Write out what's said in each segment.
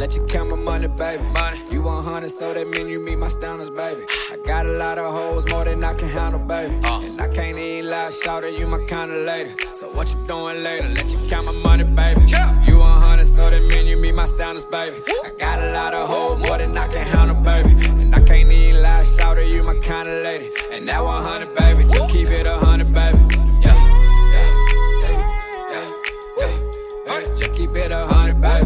let you count my money, baby. You 100, so that mean you meet my standards, baby. I got a lot of hoes, more than I can handle, baby. And I can't even lie, shout at you my kind of lady. So what you doing later? Let you count my money, baby. You 100, so that mean you meet my standards, baby. I got a lot of hoes, more than I can handle, baby. And I can't even lie, shout at you my kind of lady. And that 100, baby, just keep it 100, baby. Just keep it 100, baby.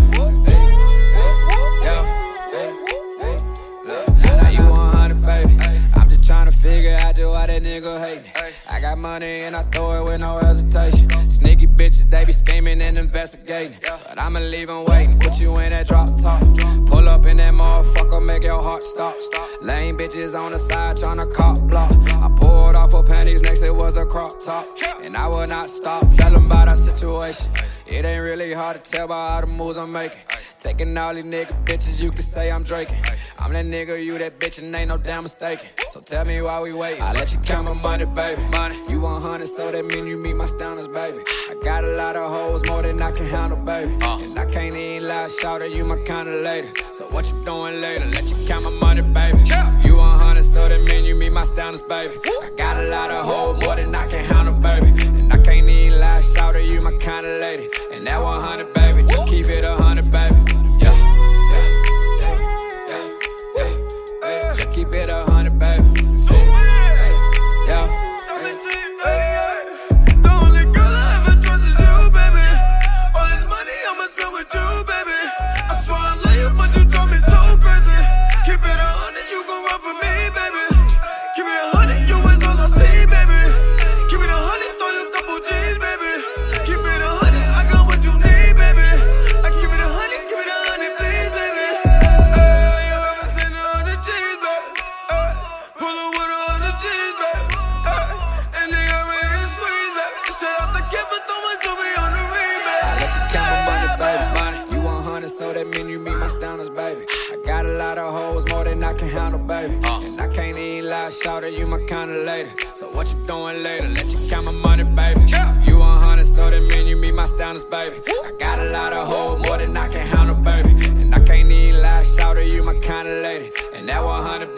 Now you 100, baby. I'm just tryna figure out just why that nigga hate me. I got money and I throw it with no hesitation. Sneaky bitches, they be scheming and investigating. But I'ma leave them waiting, put you in that drop top. Pull up in that motherfucker, make your heart stop. Lame bitches on the side tryna cop block. I pulled off her panties, next it was the crop top. And I will not stop, tell them about our situation. It ain't really hard to tell by all the moves I'm making. Taking all these nigga bitches, you can say I'm draking. I'm that nigga, you that bitch, and ain't no damn mistaken. So tell me why we waiting. I let you count my money, baby. You 100, so that mean you meet my standards, baby. I got a lot of hoes, more than I can handle, baby. And I can't even lie, shout at you my kind of lady. So what you doing later? Let you count my money, baby. You 100, so that mean you meet my standards, baby. I got a lot of hoes, more than I can handle, baby. And I can't even lie, shout at you my kind of lady. And that 100, baby, just keep it 100, baby. Just keep it 100, baby. The only girl I ever trust is you, baby. All this money I'ma spend with you, baby. I swear I love you, but you drive me so crazy. Keep it 100, you gon' run for me, baby. Keep it 100, you is all I see, baby. Keep it 100, throw you a couple G's, baby. Keep it 100, I got what you need, baby. I keep it 100, please, baby. You haven't seen 100 G's, baby. Pull up with 100 G's, baby. And they got ready to squeeze, baby. Shut up the kid for throwing to me on the ring, baby. I let you count my money, baby. You 100, so that mean you meet my standards, baby. I got a lot of hoes, more than I can handle, baby. And I can't even lie, shout at you my kind of lady. So what you doing later? Let you count my money, baby. You 100, so that mean you meet my standards, baby. I got a lot of hoes, more than I can handle, baby. And I can't even lie, shout at you my kind of lady. And that 100,